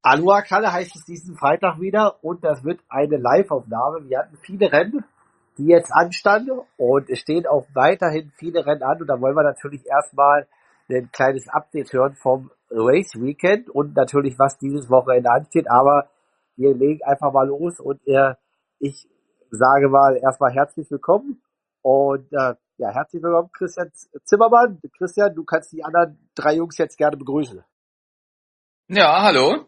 Aloha Kalle heißt es diesen Freitag wieder und das wird eine Live-Aufnahme. Wir hatten viele Rennen, die jetzt anstanden und es stehen auch weiterhin viele Rennen an und da wollen wir natürlich erstmal ein kleines Update hören vom Race Weekend und natürlich was dieses Wochenende ansteht, aber wir legen einfach mal los und ich sage mal erstmal herzlich willkommen und ja, herzlich willkommen Christian Zimmermann. Christian, du kannst die anderen drei Jungs jetzt gerne begrüßen. Ja, hallo.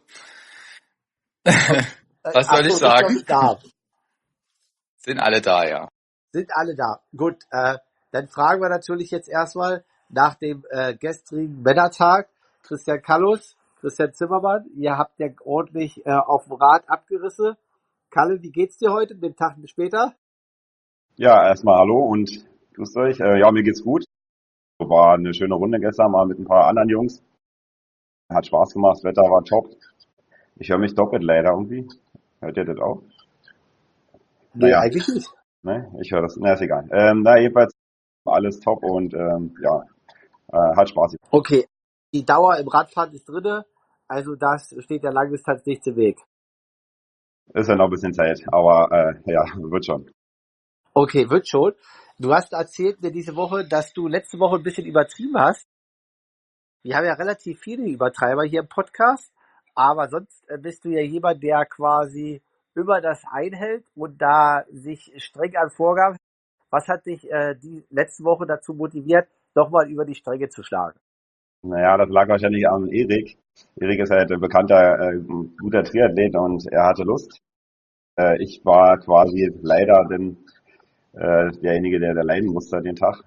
Was soll ich Achso, bist du noch sagen? nicht da? Sind alle da, ja. Sind alle da. Gut, dann fragen wir natürlich jetzt erstmal nach dem gestrigen Männertag Christian Kallus, Christian Zimmermann. Ihr habt ja ordentlich auf dem Rad abgerissen. Kalle, wie geht's dir heute, den Tag später? Ja, erstmal hallo und grüßt euch. Ja, mir geht's gut. War eine schöne Runde gestern mal mit ein paar anderen Jungs. Hat Spaß gemacht, das Wetter war top. Ich höre mich doppelt leider irgendwie. Hört ihr das auch? Nee, Naja, eigentlich nicht. ne, ich höre das. Na, ist egal. Jedenfalls war alles top und ja, hat Spaß gemacht. Okay, die Dauer im Radfahren ist drinne, also das steht der Langdistanz nichts im Weg. Ist ja noch ein bisschen Zeit, aber ja, wird schon. Okay, wird schon. Du hast erzählt mir diese Woche, dass du letzte Woche ein bisschen übertrieben hast. Wir haben ja relativ viele Übertreiber hier im Podcast, aber sonst bist du ja jemand, der quasi immer das einhält und da sich streng an Vorgaben. Was hat dich die letzte Woche dazu motiviert, nochmal über die Stränge zu schlagen? Naja, das lag wahrscheinlich an Erik. Erik ist halt ein bekannter, guter Triathlet und er hatte Lust. Ich war quasi leider derjenige, der leiden musste den Tag.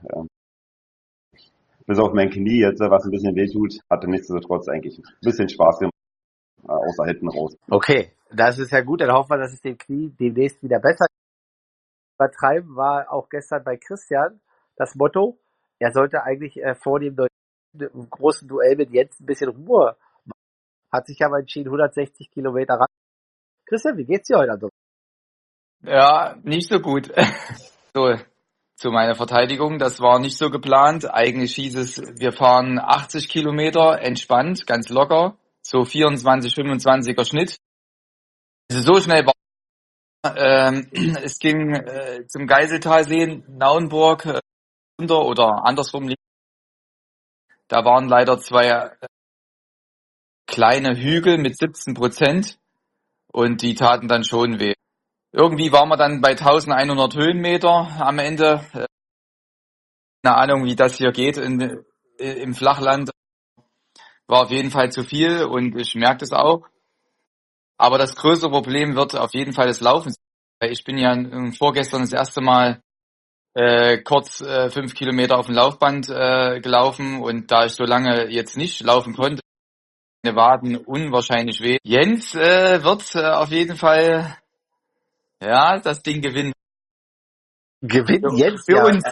Bis auf mein Knie jetzt, was ein bisschen wehtut, hatte nichtsdestotrotz eigentlich ein bisschen Spaß gemacht, außer hinten raus. Okay, das ist ja gut. Dann hoffen wir, dass es dem Knie demnächst wieder besser übertreiben. War auch gestern bei Christian das Motto. Er sollte eigentlich vor dem großen Duell mit Jens ein bisschen Ruhe machen. Hat sich aber entschieden, 160 Kilometer ran. Christian, wie geht's dir heute? Also? Ja, nicht so gut. So, zu meiner Verteidigung, das war nicht so geplant. Eigentlich hieß es, wir fahren 80 Kilometer entspannt, ganz locker, so 24, 25er Schnitt. Also so schnell war es ging zum Geiseltalsee, Nauenburg runter oder andersrum. Da waren leider zwei kleine Hügel mit 17% und die taten dann schon weh. Irgendwie waren wir dann bei 1100 Höhenmeter am Ende. Keine Ahnung, wie das hier geht im Flachland. War auf jeden Fall zu viel und ich merke das auch. Aber das größere Problem wird auf jeden Fall das Laufen. Ich bin ja vorgestern das erste Mal kurz 5 Kilometer auf dem Laufband gelaufen und da ich so lange jetzt nicht laufen konnte, meine Waden unwahrscheinlich weh. Jens wird auf jeden Fall ja das Ding gewinnen. Gewinnt Jens Für ja uns.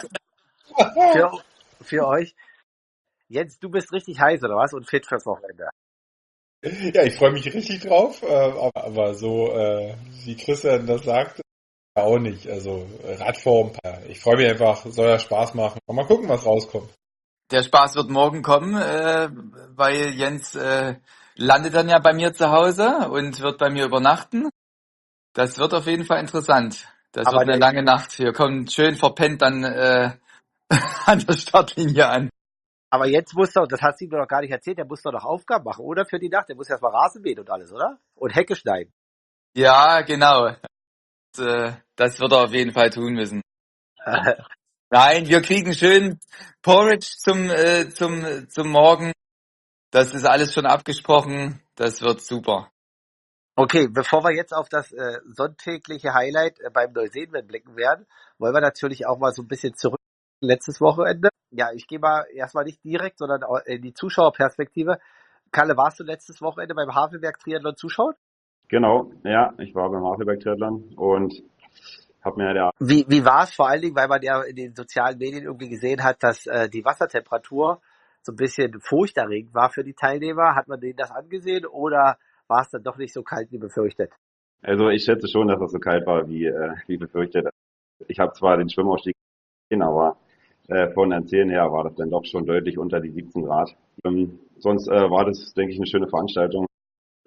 für euch. Jens, du bist richtig heiß, oder was? Und fit fürs Wochenende. Ja, ich freue mich richtig drauf, aber so wie Christian das sagt, auch nicht. Also Radform, ich freue mich einfach, soll ja Spaß machen. Mal gucken, was rauskommt. Der Spaß wird morgen kommen, weil Jens landet dann ja bei mir zu Hause und wird bei mir übernachten. Das wird auf jeden Fall interessant. Das Aber wird eine lange Nacht. Wir kommen schön verpennt dann an der Startlinie an. Aber jetzt muss doch, das hast du ihm doch gar nicht erzählt, der muss doch noch Aufgaben machen, oder? Für die Nacht. Der muss erstmal Rasen mähen und alles, oder? Und Hecke schneiden. Ja, genau. Das wird er auf jeden Fall tun müssen. Nein, wir kriegen schön Porridge zum Morgen. Das ist alles schon abgesprochen. Das wird super. Okay, bevor wir jetzt auf das sonntägliche Highlight beim Neuseenland blicken werden, wollen wir natürlich auch mal so ein bisschen zurück letztes Wochenende. Ja, ich gehe mal erstmal nicht direkt, sondern in die Zuschauerperspektive. Kalle, warst du letztes Wochenende beim Havelberg Triathlon zuschauen? Genau, ja, ich war beim Havelberg Triathlon und habe mir ja Wie war es vor allen Dingen, weil man ja in den sozialen Medien irgendwie gesehen hat, dass die Wassertemperatur so ein bisschen furchterregend war für die Teilnehmer? Hat man denen das angesehen oder war es dann doch nicht so kalt wie befürchtet? Also ich schätze schon, dass es so kalt war, wie befürchtet. Ich habe zwar den Schwimmausstieg gesehen, aber von Erzählen her war das dann doch schon deutlich unter die 17 Grad. Sonst war das, denke ich, eine schöne Veranstaltung.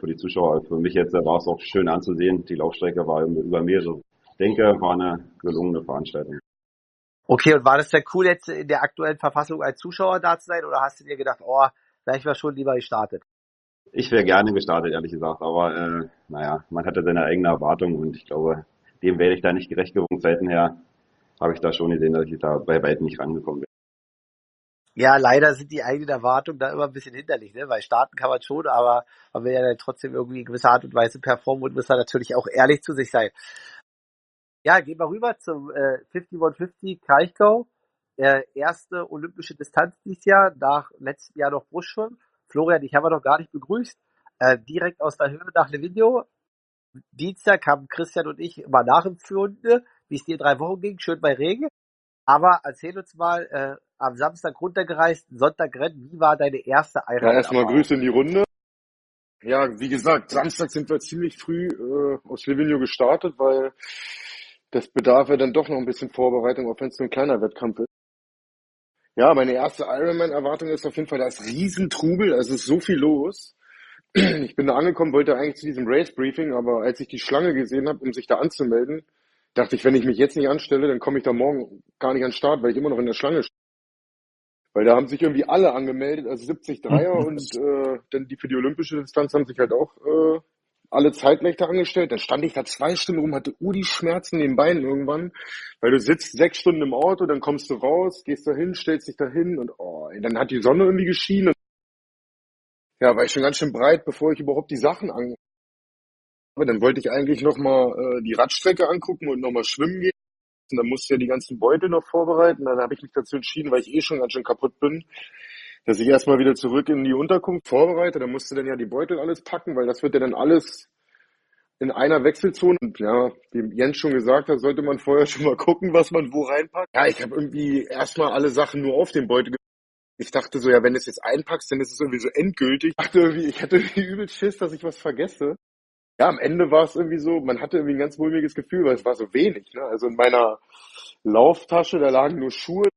für die Zuschauer. Für mich jetzt war es auch schön anzusehen. Die Laufstrecke war über mehrere. Ich denke, war eine gelungene Veranstaltung. Okay, und war das denn cool, jetzt in der aktuellen Verfassung als Zuschauer da zu sein, oder hast du dir gedacht, oh, wäre ich mal schon lieber gestartet? Ich wäre gerne gestartet, ehrlich gesagt, aber naja, man hatte seine eigene Erwartung und ich glaube, dem werde ich da nicht gerecht geworden. Zeiten her habe ich da schon gesehen, dass ich da bei weitem nicht rangekommen bin. Ja, leider sind die eigenen Erwartungen da immer ein bisschen hinderlich, ne? Weil starten kann man schon, aber man will ja dann trotzdem irgendwie in gewisser Art und Weise performen und muss da natürlich auch ehrlich zu sich sein. Ja, gehen wir rüber zum 5150 Kraichgau. Erste olympische Distanz dieses Jahr, nach letztem Jahr noch Brustschwimmen. Florian, dich haben wir noch gar nicht begrüßt. Direkt aus der Höhe nach Livigno. Dienstag haben Christian und ich immer nachempfunden, wie es dir 3 Wochen ging, schön bei Regen. Aber erzähl uns mal, am Samstag runtergereist, Sonntag Rennen, wie war deine erste Ja, erstmal Ironman-Erfahrung? Grüße in die Runde. Ja, wie gesagt, Samstag sind wir ziemlich früh aus Livigno gestartet, weil das bedarf ja dann doch noch ein bisschen Vorbereitung, auch wenn es nur ein kleiner Wettkampf ist. Ja, meine erste Ironman-Erwartung ist auf jeden Fall, da ist Riesentrubel, also es ist so viel los. Ich bin da angekommen, wollte eigentlich zu diesem Race-Briefing, aber als ich die Schlange gesehen habe, um sich da anzumelden, dachte ich, wenn ich mich jetzt nicht anstelle, dann komme ich da morgen gar nicht an den Start, weil ich immer noch in der Schlange stehe. Weil da haben sich irgendwie alle angemeldet, also 70 Dreier und dann die für die olympische Distanz haben sich halt auch alle zeitgleich da angestellt. Dann stand ich da 2 Stunden rum, hatte Schmerzen in den Beinen irgendwann, weil du sitzt 6 Stunden im Auto, dann kommst du raus, gehst da hin, stellst dich da hin und dann hat die Sonne irgendwie geschienen. Ja, war ich schon ganz schön breit, bevor ich überhaupt die Sachen an. Aber dann wollte ich eigentlich nochmal die Radstrecke angucken und nochmal schwimmen gehen. Und dann musste ich ja die ganzen Beutel noch vorbereiten. Dann habe ich mich dazu entschieden, weil ich schon ganz schön kaputt bin, dass ich erstmal wieder zurück in die Unterkunft vorbereite. Da musste dann ja die Beutel alles packen, weil das wird ja dann alles in einer Wechselzone. Und ja, wie Jens schon gesagt hat, sollte man vorher schon mal gucken, was man wo reinpackt. Ja, ich habe irgendwie erstmal alle Sachen nur auf den Beutel. Ich dachte so, ja, wenn du es jetzt einpackst, dann ist es irgendwie so endgültig. Ich hatte irgendwie übel Schiss, dass ich was vergesse. Ja, am Ende war es irgendwie so, man hatte irgendwie ein ganz mulmiges Gefühl, weil es war so wenig. Ne? Also in meiner Lauftasche, da lagen nur Schuhe.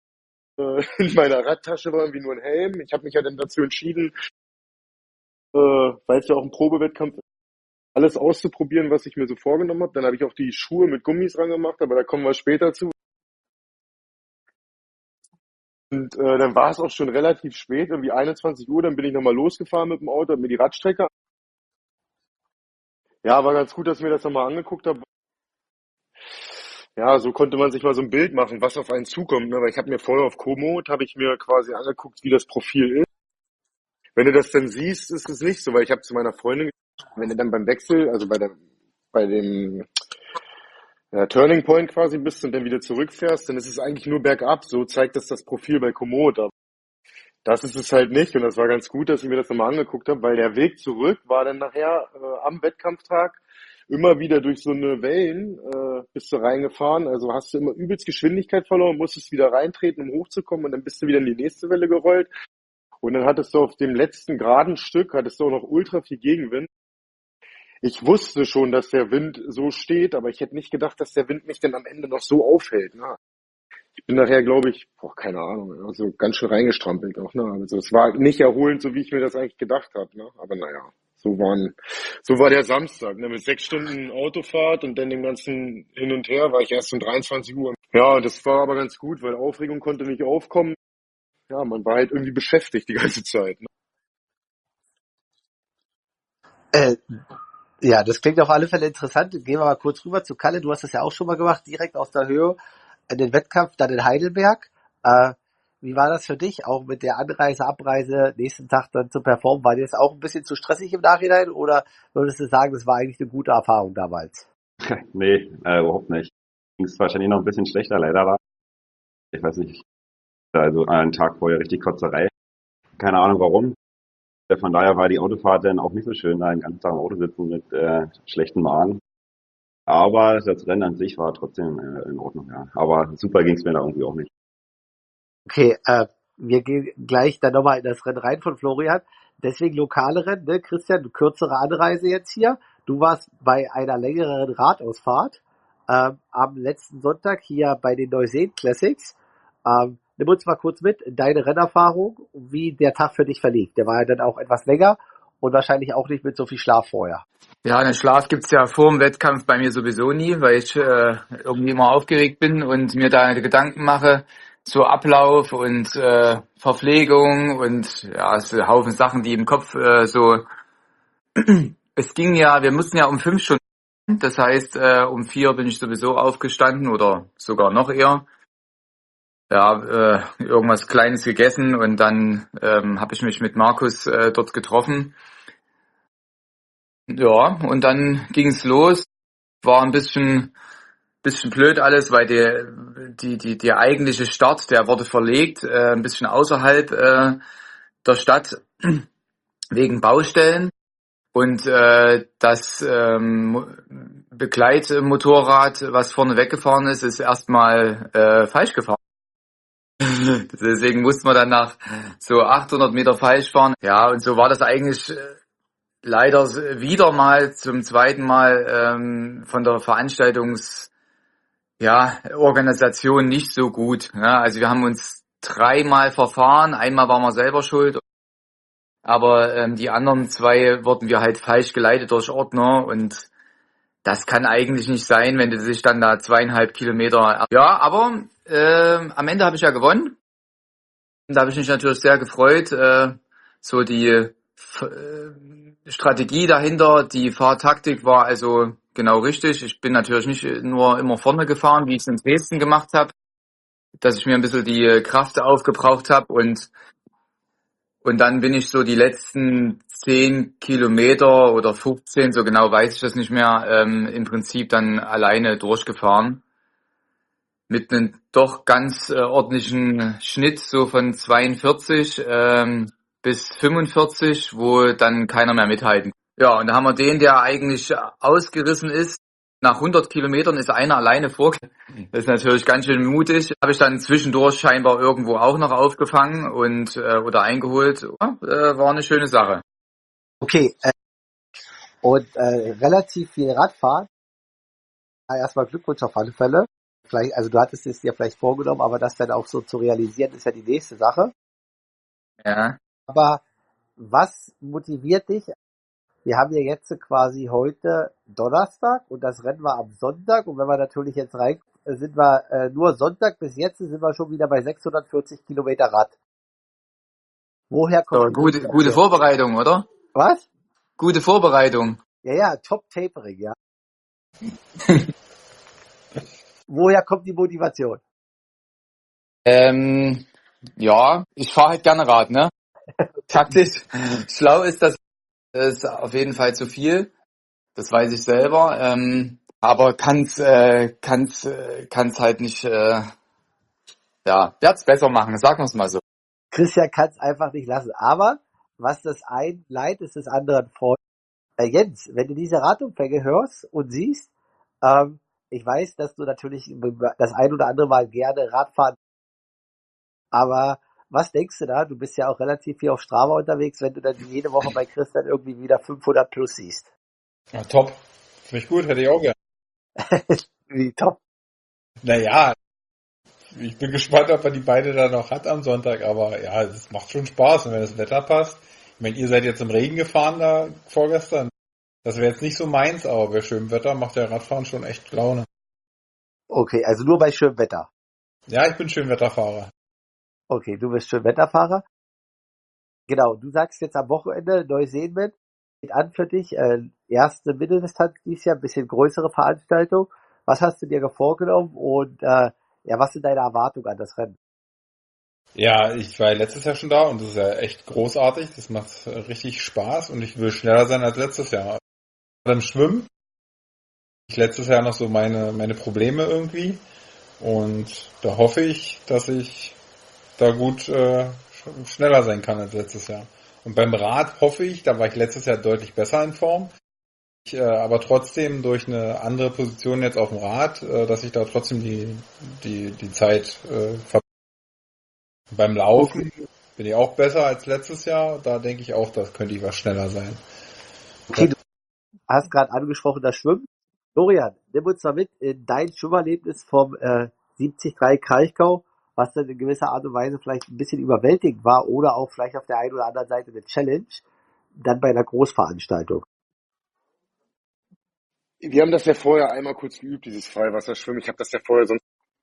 In meiner Radtasche war irgendwie nur ein Helm. Ich habe mich ja dann dazu entschieden, weil es ja auch ein Probewettkampf ist, alles auszuprobieren, was ich mir so vorgenommen habe. Dann habe ich auch die Schuhe mit Gummis ran gemacht, aber da kommen wir später zu. Und dann war es auch schon relativ spät, irgendwie 21 Uhr, dann bin ich nochmal losgefahren mit dem Auto, hab mir die Radstrecke. Ja, war ganz gut, dass ich mir das nochmal angeguckt habe. Ja, so konnte man sich mal so ein Bild machen, was auf einen zukommt. Ne? Weil ich habe mir vorher auf Komoot, habe ich mir quasi angeguckt, wie das Profil ist. Wenn du das dann siehst, ist es nicht so, weil ich habe zu meiner Freundin gesagt, wenn du dann beim Wechsel, also bei dem Turning Point quasi bist und dann wieder zurückfährst, dann ist es eigentlich nur bergab. So zeigt das Profil bei Komoot. Aber das ist es halt nicht und das war ganz gut, dass ich mir das nochmal angeguckt habe, weil der Weg zurück war dann nachher am Wettkampftag immer wieder durch so eine Wellen bist du reingefahren, also hast du immer übelst Geschwindigkeit verloren, musstest wieder reintreten, um hochzukommen und dann bist du wieder in die nächste Welle gerollt und dann hattest du auf dem letzten geraden Stück, hattest du auch noch ultra viel Gegenwind. Ich wusste schon, dass der Wind so steht, aber ich hätte nicht gedacht, dass der Wind mich dann am Ende noch so aufhält. Ne? Ich bin nachher, glaube ich, keine Ahnung, also ganz schön reingestrampelt auch. Ne? Also es war nicht erholend, so wie ich mir das eigentlich gedacht habe. Ne? Aber naja, so war der Samstag. Ne? Mit 6 Stunden Autofahrt und dann dem ganzen Hin und Her war ich erst um 23 Uhr. Ja, das war aber ganz gut, weil Aufregung konnte nicht aufkommen. Ja, man war halt irgendwie beschäftigt die ganze Zeit. Ne? Äh, ja, das klingt auf alle Fälle interessant. Gehen wir mal kurz rüber zu Kalle. Du hast das ja auch schon mal gemacht, direkt aus der Höhe in den Wettkampf, dann in Heidelberg. Wie war das für dich, auch mit der Anreise, Abreise, nächsten Tag dann zu performen? War dir das auch ein bisschen zu stressig im Nachhinein oder würdest du sagen, das war eigentlich eine gute Erfahrung damals? Nee, überhaupt nicht. Ging es wahrscheinlich noch ein bisschen schlechter, leider da. Ich weiß nicht, also einen Tag vorher richtig Kotzerei. Keine Ahnung warum. Von daher war die Autofahrt dann auch nicht so schön, da den ganzen Tag im Auto sitzen mit schlechten Magen. Aber das Rennen an sich war trotzdem in Ordnung, ja. Aber super ging es mir da irgendwie auch nicht. Okay, wir gehen gleich dann nochmal in das Rennen rein von Florian. Deswegen lokale Rennen, ne? Christian, kürzere Anreise jetzt hier. Du warst bei einer längeren Radausfahrt am letzten Sonntag hier bei den Neuseen Classics. Nimm uns mal kurz mit in deine Rennerfahrung, wie der Tag für dich verlief. Der war ja dann auch etwas länger und wahrscheinlich auch nicht mit so viel Schlaf vorher. Ja, einen Schlaf gibt's ja vor dem Wettkampf bei mir sowieso nie, weil ich irgendwie immer aufgeregt bin und mir da Gedanken mache zu Ablauf und Verpflegung und ja, so ein Haufen Sachen, die im Kopf so. Es ging ja, wir mussten ja um 5 Stunden, das heißt um 4 bin ich sowieso aufgestanden oder sogar noch eher. Ja, irgendwas Kleines gegessen und dann habe ich mich mit Markus dort getroffen. Ja, und dann ging's los. War ein bisschen blöd alles, weil der eigentliche Start, der wurde verlegt, ein bisschen außerhalb der Stadt wegen Baustellen. Und das Begleitmotorrad, was vorne weggefahren ist erstmal falsch gefahren. Deswegen mussten wir dann nach so 800 Meter falsch fahren. Ja, und so war das eigentlich leider wieder mal zum zweiten Mal von der Organisation nicht so gut. Ja, also wir haben uns 3-mal verfahren, einmal waren wir selber schuld, aber die anderen 2 wurden wir halt falsch geleitet durch Ordner und das kann eigentlich nicht sein, wenn du dich dann da 2,5 Kilometer. Ja, aber am Ende habe ich ja gewonnen. Da habe ich mich natürlich sehr gefreut. So die Strategie dahinter, die Fahrtaktik war also genau richtig. Ich bin natürlich nicht nur immer vorne gefahren, wie ich es in Dresden gemacht habe, dass ich mir ein bisschen die Kraft aufgebraucht habe und dann bin ich so die letzten 10 Kilometer oder 15, so genau weiß ich das nicht mehr, im Prinzip dann alleine durchgefahren. Mit einem doch ganz ordentlichen Schnitt, so von 42 bis 45, wo dann keiner mehr mithalten. Ja, und da haben wir den, der eigentlich ausgerissen ist. Nach 100 Kilometern ist einer alleine vorgegangen. Das ist natürlich ganz schön mutig. Habe ich dann zwischendurch scheinbar irgendwo auch noch aufgefangen und oder eingeholt. Ja, war eine schöne Sache. Okay, und relativ viel Radfahren. Erstmal Glückwunsch auf alle Fälle. Vielleicht, also du hattest es dir vielleicht vorgenommen, aber das dann auch so zu realisieren, ist ja die nächste Sache. Ja. Aber was motiviert dich? Wir haben ja jetzt quasi heute Donnerstag und das Rennen war am Sonntag. Und wenn wir natürlich jetzt rein, sind wir nur Sonntag bis jetzt sind wir schon wieder bei 640 Kilometer Rad. Woher So, kommt die gute Vorbereitung, oder? Was? Gute Vorbereitung. Ja, Top Tapering, ja. Woher kommt die Motivation? Ja, ich fahre halt gerne Rad, ne? Taktisch schlau ist das ist auf jeden Fall zu viel. Das weiß ich selber. Aber kann's halt nicht, werd's besser machen, sagen wir's mal so. Christian kann es einfach nicht lassen. Aber was das ein Leid ist, das anderen Freund. Jens, wenn du diese Radumfänge hörst und siehst, ich weiß, dass du natürlich das ein oder andere Mal gerne Radfahren, aber was denkst du da? Du bist ja auch relativ viel auf Strava unterwegs, wenn du dann jede Woche bei Christian irgendwie wieder 500 plus siehst. Ja, top. Finde ich gut, hätte ich auch gerne. Wie top. Naja, ich bin gespannt, ob er die beide da noch hat am Sonntag, aber ja, es macht schon Spaß, und wenn das Wetter passt. Ich meine, ihr seid jetzt im Regen gefahren da vorgestern. Das wäre jetzt nicht so meins, aber bei schönem Wetter macht der Radfahren schon echt Laune. Okay, also nur bei schönem Wetter. Ja, ich bin Schönwetterfahrer. Okay, du bist Schönwetterfahrer. Genau, du sagst jetzt am Wochenende Neuseeland geht an für dich. Erste Mitteldistanz dieses Jahr, ein bisschen größere Veranstaltung. Was hast du dir vorgenommen und was sind deine Erwartungen an das Rennen? Ja, ich war ja letztes Jahr schon da und das ist ja echt großartig. Das macht richtig Spaß und ich will schneller sein als letztes Jahr. Beim Schwimmen ich letztes Jahr noch so meine Probleme irgendwie und da hoffe ich, dass ich da gut schneller sein kann als letztes Jahr. Und beim Rad hoffe ich, da war ich letztes Jahr deutlich besser in Form, aber trotzdem durch eine andere Position jetzt auf dem Rad, dass ich da trotzdem die Zeit verbessere. Beim Laufen bin ich auch besser als letztes Jahr, da denke ich auch, das könnte ich was schneller sein. Okay, du hast gerade angesprochen, das Schwimmen. Florian, nimm uns mal mit in dein Schwimmerlebnis vom 73 Kraichgau, was dann in gewisser Art und Weise vielleicht ein bisschen überwältigend war oder auch vielleicht auf der einen oder anderen Seite eine Challenge. dann bei einer Großveranstaltung? Wir haben das ja vorher einmal kurz geübt, dieses Freiwasserschwimmen. Ich habe das ja vorher sonst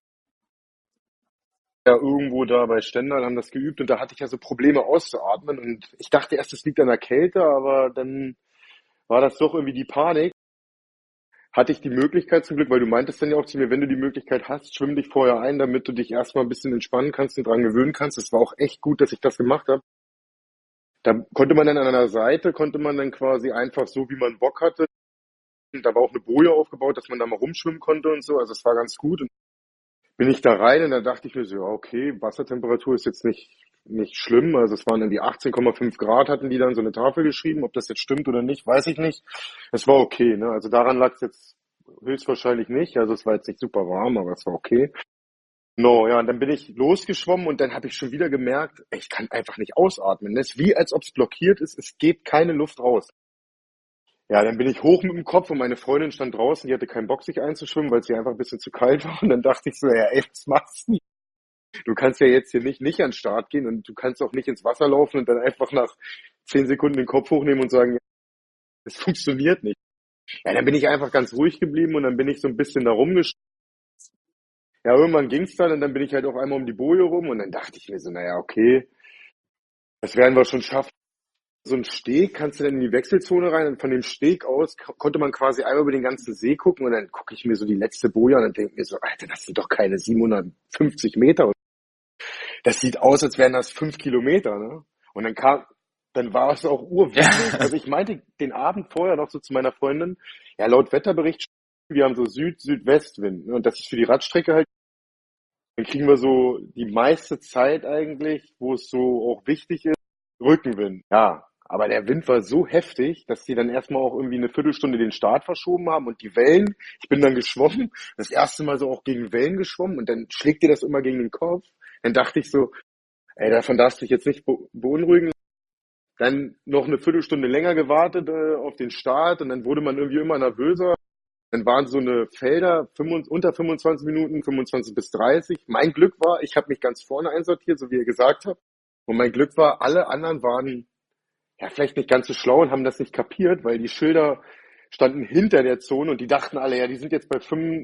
ja irgendwo da bei Stendal, haben das geübt und da hatte ich ja so Probleme auszuatmen und ich dachte erst, es liegt an der Kälte, aber dann war das doch irgendwie die Panik. Hatte ich die Möglichkeit zum Glück, weil du meintest dann ja auch zu mir, wenn du die Möglichkeit hast, schwimm dich vorher ein, damit du dich erstmal ein bisschen entspannen kannst und dran gewöhnen kannst. Es war auch echt gut, dass ich das gemacht habe. Da konnte man dann an einer Seite, konnte man dann quasi einfach so, wie man Bock hatte. Und da war auch eine Boje aufgebaut, dass man da mal rumschwimmen konnte und so. Also es war ganz gut. Und bin ich da rein und da dachte ich mir so, ja, okay, Wassertemperatur ist jetzt nicht schlimm. Also es waren irgendwie 18,5 Grad, hatten die dann so eine Tafel geschrieben. Ob das jetzt stimmt oder nicht, weiß ich nicht. Es war okay, ne? Also daran lag es jetzt höchstwahrscheinlich nicht. Also es war jetzt nicht super warm, aber es war okay. No, ja, und dann bin ich losgeschwommen und dann habe ich schon wieder gemerkt, ich kann einfach nicht ausatmen. Es ist wie, als ob es blockiert ist. Es geht keine Luft raus. Ja, dann bin ich hoch mit dem Kopf und meine Freundin stand draußen, die hatte keinen Bock, sich einzuschwimmen, weil es ihr einfach ein bisschen zu kalt war. Und dann dachte ich so, ja, ey, was machst du? Du kannst ja jetzt hier nicht an den Start gehen und du kannst auch nicht ins Wasser laufen und dann einfach nach 10 Sekunden den Kopf hochnehmen und sagen, es funktioniert nicht. Ja, dann bin ich einfach ganz ruhig geblieben und dann bin ich so ein bisschen da rumgeschwommen. Ja, irgendwann ging's dann und dann bin ich halt auf einmal um die Boje rum und dann dachte ich mir so, naja, okay, das werden wir schon schaffen. So ein Steg, kannst du dann in die Wechselzone rein und von dem Steg aus konnte man quasi einmal über den ganzen See gucken und dann gucke ich mir so die letzte Boje an und denke mir so, Alter, das sind doch keine 750 Meter. Das sieht aus, als wären das 5 Kilometer, ne? Und dann war es auch urwindig. Ja. Also ich meinte den Abend vorher noch so zu meiner Freundin, ja, laut Wetterbericht, wir haben so Süd-Südwestwind, ne? Und das ist für die Radstrecke halt, dann kriegen wir so die meiste Zeit eigentlich, wo es so auch wichtig ist, Rückenwind. Ja, aber der Wind war so heftig, dass die dann erstmal auch irgendwie eine Viertelstunde den Start verschoben haben und die Wellen, ich bin dann geschwommen, das erste Mal so auch gegen Wellen geschwommen und dann schlägt dir das immer gegen den Kopf. Dann dachte ich so, ey, davon darfst du dich jetzt nicht beunruhigen. Dann noch eine Viertelstunde länger gewartet auf den Start und dann wurde man irgendwie immer nervöser. Dann waren so eine Felder unter 25 Minuten, 25 bis 30. Mein Glück war, ich habe mich ganz vorne einsortiert, so wie ihr gesagt habt. Und mein Glück war, alle anderen waren ja vielleicht nicht ganz so schlau und haben das nicht kapiert, weil die Schilder standen hinter der Zone und die dachten alle, ja, die sind jetzt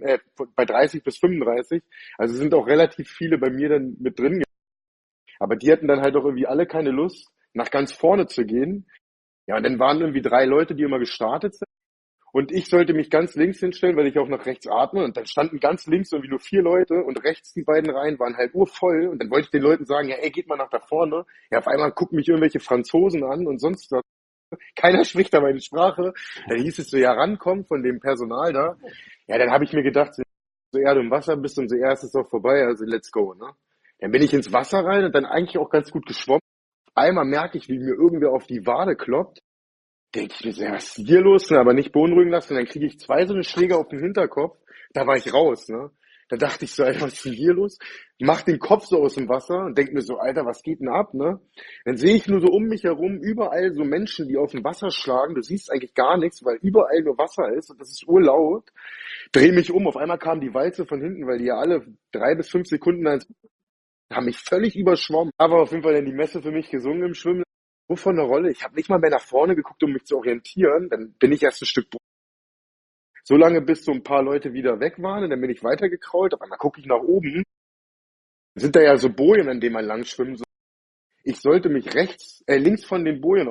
bei 30 bis 35. Also sind auch relativ viele bei mir dann mit drin. Aber die hatten dann halt auch irgendwie alle keine Lust, nach ganz vorne zu gehen. Ja, und dann waren irgendwie 3 Leute, die immer gestartet sind. Und ich sollte mich ganz links hinstellen, weil ich auch nach rechts atme. Und dann standen ganz links irgendwie nur 4 Leute und rechts die beiden Reihen waren halt urvoll. Und dann wollte ich den Leuten sagen, ja, ey, geht mal nach da vorne. Ja, auf einmal gucken mich irgendwelche Franzosen an und sonst was. Keiner spricht da meine Sprache. Dann hieß es so, ja, rankommen von dem Personal da. Ja, dann habe ich mir gedacht, so eher du im Wasser bist, umso eher ist es auch vorbei. Also let's go, ne? Dann bin ich ins Wasser rein und dann eigentlich auch ganz gut geschwommen. Einmal merke ich, wie mir irgendwer auf die Wade kloppt. Denke ich mir so, ja, was ist hier los? Ne? Aber nicht beunruhigen lassen. Und dann kriege ich 2 so eine Schläge auf den Hinterkopf. Da war ich raus, ne? Da dachte ich so, Alter, was ist denn hier los? Mach den Kopf so aus dem Wasser und denke mir so, Alter, was geht denn ab, ne? Dann sehe ich nur so um mich herum überall so Menschen, die auf dem Wasser schlagen. Du siehst eigentlich gar nichts, weil überall nur Wasser ist und das ist urlaut. Dreh mich um, auf einmal kam die Walze von hinten, weil die ja alle 3 bis 5 Sekunden haben mich völlig überschwommen. Aber auf jeden Fall dann die Messe für mich gesungen im Schwimmen. Wovon eine Rolle? Ich habe nicht mal mehr nach vorne geguckt, um mich zu orientieren. Dann bin ich erst ein Stück so lange, bis so ein paar Leute wieder weg waren. Und dann bin ich weitergekrault. Auf einmal gucke ich nach oben. Sind da ja so Bojen, an denen man lang schwimmen soll. Ich sollte mich links von den Bojen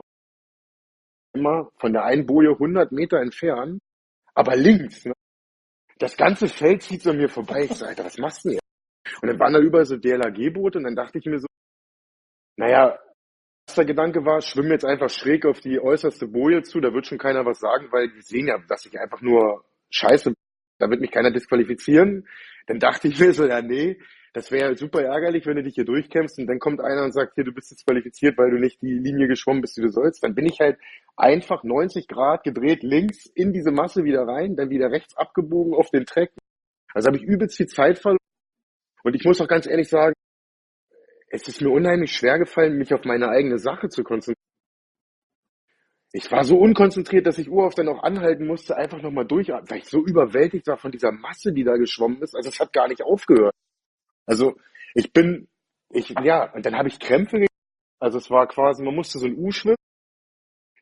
immer von der einen Boje 100 Meter entfernen. Aber links, ne? Das ganze Feld zieht so an mir vorbei. Ich so, Alter, was machst du denn jetzt? Und dann waren da überall so DLRG-Boote und dann dachte ich mir so, naja, erster Gedanke war, schwimme jetzt einfach schräg auf die äußerste Boje zu, da wird schon keiner was sagen, weil die sehen ja, dass ich einfach nur scheiße, da wird mich keiner disqualifizieren. Dann dachte ich mir so, ja nee, das wäre super ärgerlich, wenn du dich hier durchkämpfst und dann kommt einer und sagt, hier, du bist disqualifiziert, weil du nicht die Linie geschwommen bist, die du sollst. Dann bin ich halt einfach 90 Grad gedreht, links in diese Masse wieder rein, dann wieder rechts abgebogen auf den Track. Also habe ich übelst viel Zeit verloren. Und ich muss auch ganz ehrlich sagen, es ist mir unheimlich schwer gefallen, mich auf meine eigene Sache zu konzentrieren. Ich war so unkonzentriert, dass ich oft dann auch anhalten musste, einfach nochmal durchatmen, weil ich so überwältigt war von dieser Masse, die da geschwommen ist. Also es hat gar nicht aufgehört. Also ja, und dann habe ich Krämpfe gekriegt. Also es war quasi, man musste so ein U schwimmen,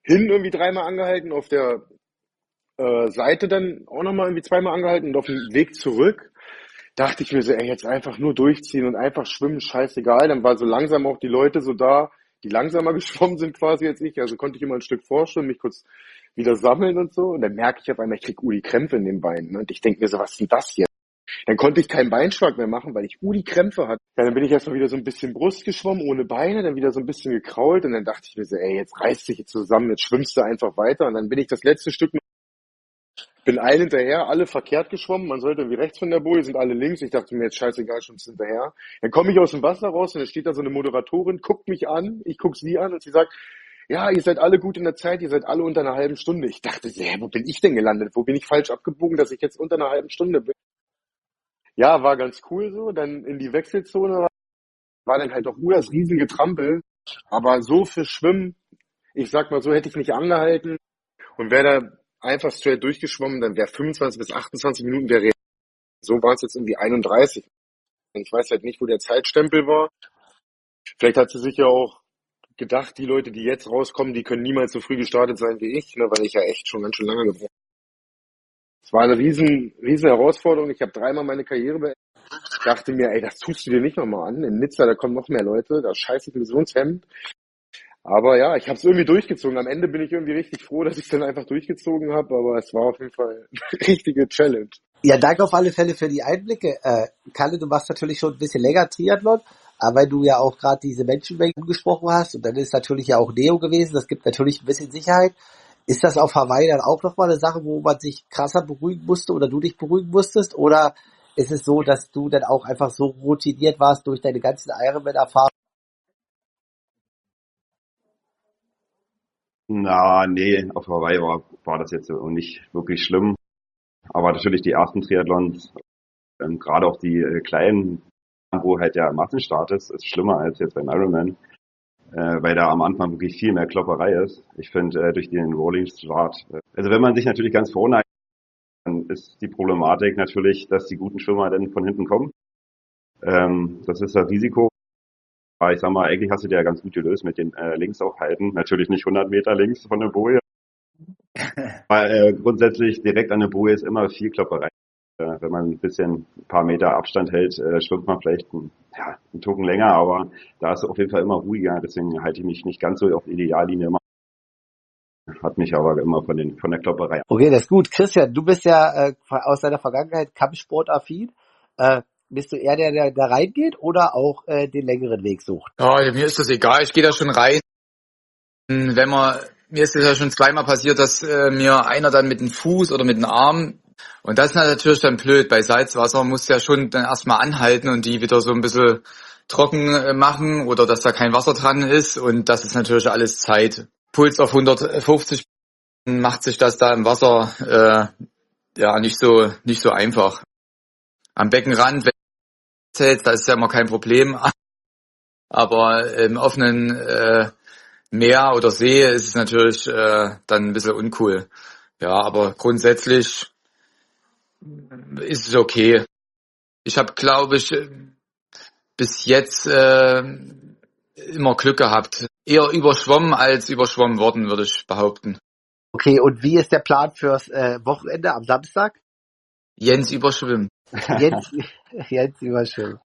hin irgendwie 3-mal angehalten, auf der Seite dann auch nochmal irgendwie 2-mal angehalten und auf dem Weg zurück dachte ich mir so, ey, jetzt einfach nur durchziehen und einfach schwimmen, scheißegal. Dann war so langsam auch die Leute so da, die langsamer geschwommen sind quasi als ich. Also konnte ich immer ein Stück vorschwimmen, mich kurz wieder sammeln und so. Und dann merke ich auf einmal, ich krieg die Krämpfe in den Beinen. Ne? Und ich denke mir so, was ist denn das hier? Dann konnte ich keinen Beinschlag mehr machen, weil ich die Krämpfe hatte. Ja, dann bin ich erstmal wieder so ein bisschen Brust geschwommen, ohne Beine, dann wieder so ein bisschen gekrault. Und dann dachte ich mir so, ey, jetzt reiß dich jetzt zusammen, jetzt schwimmst du einfach weiter. Und dann bin ich das letzte Stück bin allen hinterher, alle verkehrt geschwommen. Man sollte irgendwie rechts von der Boje, sind alle links. Ich dachte mir, jetzt scheißegal, schwimmst hinterher. Dann komme ich aus dem Wasser raus und dann steht da so eine Moderatorin, guckt mich an, ich guck sie an und sie sagt, ja, ihr seid alle gut in der Zeit, ihr seid alle unter einer halben Stunde. Ich dachte, wo bin ich denn gelandet? Wo bin ich falsch abgebogen, dass ich jetzt unter einer halben Stunde bin? Ja, war ganz cool so. Dann in die Wechselzone war dann halt auch nur das Riesengetrampel. Aber so für Schwimmen, ich sag mal so, hätte ich nicht angehalten und wäre da einfach straight durchgeschwommen, dann wäre 25 bis 28 Minuten wäre. So war es jetzt irgendwie 31. Ich weiß halt nicht, wo der Zeitstempel war. Vielleicht hat sie sich ja auch gedacht, die Leute, die jetzt rauskommen, die können niemals so früh gestartet sein wie ich, ne, weil ich ja echt schon ganz schön lange gebraucht habe. Es war eine riesen Herausforderung. Ich habe 3-mal meine Karriere beendet. Ich dachte mir, ey, das tust du dir nicht nochmal an. In Nizza, da kommen noch mehr Leute, da scheiße ich mir so ins Hemd. Aber ja, ich habe es irgendwie durchgezogen. Am Ende bin ich irgendwie richtig froh, dass ich es dann einfach durchgezogen habe, aber es war auf jeden Fall eine richtige Challenge. Ja, danke auf alle Fälle für die Einblicke. Kalle, du machst natürlich schon ein bisschen länger Triathlon, aber weil du ja auch gerade diese Menschenmenge angesprochen hast und dann ist natürlich ja auch Neo gewesen, das gibt natürlich ein bisschen Sicherheit. Ist das auf Hawaii dann auch nochmal eine Sache, wo man sich krasser beruhigen musste oder du dich beruhigen musstest? Oder ist es so, dass du dann auch einfach so routiniert warst durch deine ganzen Ironman-Erfahrungen? Na, nee, auf Hawaii war das jetzt so nicht wirklich schlimm. Aber natürlich die ersten Triathlons, gerade auch die kleinen, wo halt der Massenstart ist schlimmer als jetzt beim Ironman, weil da am Anfang wirklich viel mehr Klopperei ist. Ich finde, durch den Rolling Start, also wenn man sich natürlich ganz vorne, dann ist die Problematik natürlich, dass die guten Schwimmer dann von hinten kommen. Das ist das Risiko. Aber ich sag mal, eigentlich hast du dir ja ganz gut gelöst mit den links aufhalten. Natürlich nicht 100 Meter links von der Boje. Aber grundsätzlich direkt an der Boje ist immer viel Klopperei. Wenn man ein paar Meter Abstand hält, schwimmt man vielleicht einen Tucken länger, aber da ist es auf jeden Fall immer ruhiger. Deswegen halte ich mich nicht ganz so auf die Ideallinie immer. Hat mich aber immer von der Klopperei. Okay, das ist gut. Christian, du bist ja aus deiner Vergangenheit Kampfsportaffin. Bist du eher der da reingeht oder auch den längeren Weg sucht? Ja, mir ist das egal, ich gehe da schon rein. Mir ist das ja schon 2-mal passiert, dass mir einer dann mit dem Fuß oder mit dem Arm, und das ist natürlich dann blöd, bei Salzwasser musst du ja schon dann erstmal anhalten und die wieder so ein bisschen trocken machen oder dass da kein Wasser dran ist, und das ist natürlich alles Zeit. Puls auf 150 macht sich das da im Wasser nicht so einfach. Am Beckenrand, wenn du zählst, da ist ja immer kein Problem, aber im offenen Meer oder See ist es natürlich dann ein bisschen uncool. Ja, aber grundsätzlich ist es okay. Ich habe, glaube ich, bis jetzt immer Glück gehabt. Eher überschwommen als überschwommen worden, würde ich behaupten. Okay, und wie ist der Plan fürs Wochenende am Samstag? Jens überschwimmen. Jetzt überschwimmen.